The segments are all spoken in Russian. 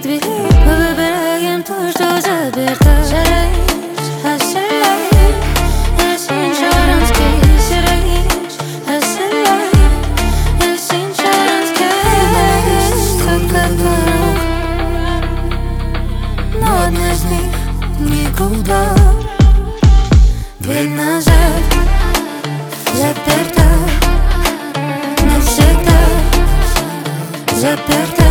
дверей. Мы выбираем то, что заперто. Но одна из них никуда. Дверь назад заперта, навсегда заперта.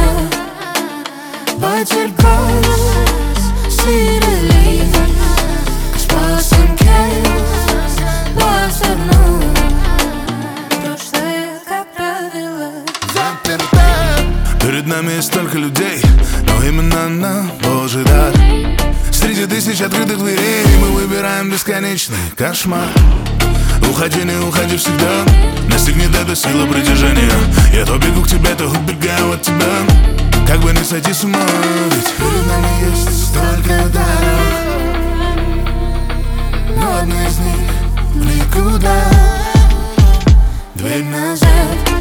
Потерпелась сирели, спасенкей повернул. Прошлое, как правило, заперта. Перед нами есть столько людей, но именно она Божий дар. Среди тысяч открытых дверей мы выбираем бесконечный кошмар. Уходи, не уходи всегда, настигнет эта сила притяжения. Я то бегу к тебе, то убегаю от тебя. Как бы не сойти с ума, ведь перед нами есть столько дорог. Но одна из них никуда. дверь назад